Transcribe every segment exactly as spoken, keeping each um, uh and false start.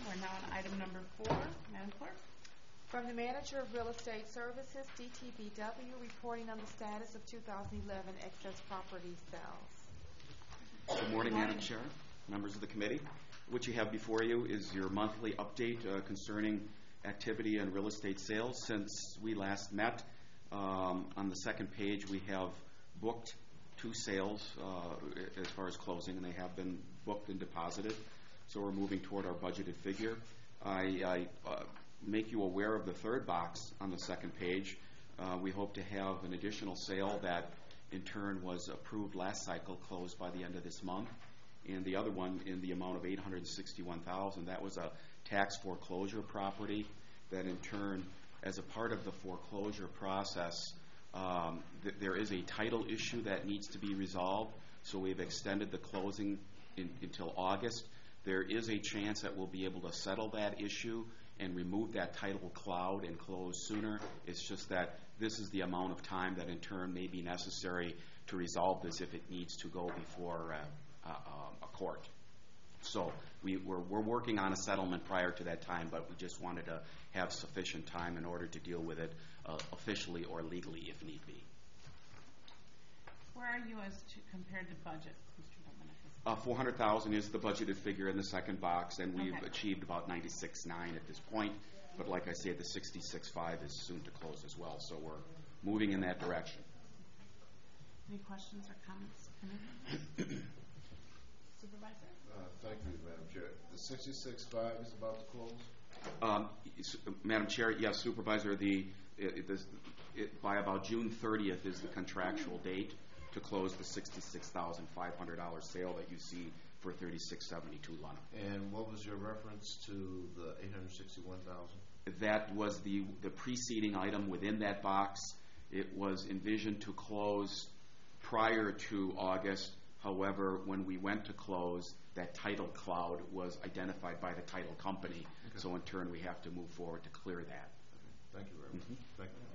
We're now on item number four. Madam Clerk. From the Manager of Real Estate Services, D T B W, reporting on the status of two thousand eleven excess property sales. Good morning, Madam Chair, members of the committee. What you have before you is your monthly update uh, concerning activity and real estate sales. Since we last met, um, on the second page we have booked two sales uh, as far as closing, and they have been booked and deposited. So we're moving toward our budgeted figure. I, I uh, make you aware of the third box on the second page. Uh, we hope to have an additional sale that in turn was approved last cycle, closed by the end of this month, and the other one in the amount of eight hundred sixty-one thousand dollars. That was a tax foreclosure property that in turn, as a part of the foreclosure process, um, th there is a title issue that needs to be resolved, so we've extended the closing in, until August. There is a chance that we'll be able to settle that issue and remove that title cloud and close sooner. It's just that this is the amount of time that in turn may be necessary to resolve this if it needs to go before uh, uh, uh, a court. So we, we're, we're working on a settlement prior to that time, but we just wanted to have sufficient time in order to deal with it uh, officially or legally if need be. Where are you as to compared to budget, Mister Dominic? Uh, four hundred thousand dollars is the budgeted figure in the second box, and we've Okay. achieved about ninety-six point nine at this point. But like I said, the sixty-six point five is soon to close as well, so we're moving in that direction. Any questions or comments? Committee? Supervisor? Uh, thank you, Madam Chair. The sixty-six point five is about to close? Um, s- Madam Chair, yes, Supervisor, the, it, it, this, it, by about June thirtieth is the contractual date to close the sixty-six thousand five hundred dollars sale that you see for thirty-six seventy-two Lunham. And what was your reference to the eight hundred sixty-one thousand? That was the, the preceding item within that box. It was envisioned to close prior to August. However, when we went to close, that title cloud was identified by the title company. Okay. So in turn, we have to move forward to clear that. Okay. Thank you very much. Mm-hmm. Thank you.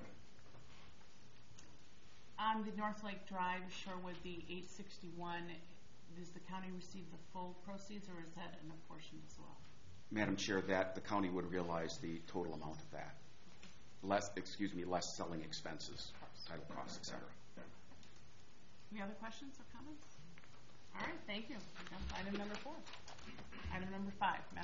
On the North Lake Drive, Sherwood, the eight sixty-one, does the county receive the full proceeds, or is that an apportion as well? Madam Chair, that the county would realize the total amount of that. Less, excuse me, less selling expenses, title costs, et cetera. Any other questions or comments? All right, thank you. Item number four. Item number five. Madam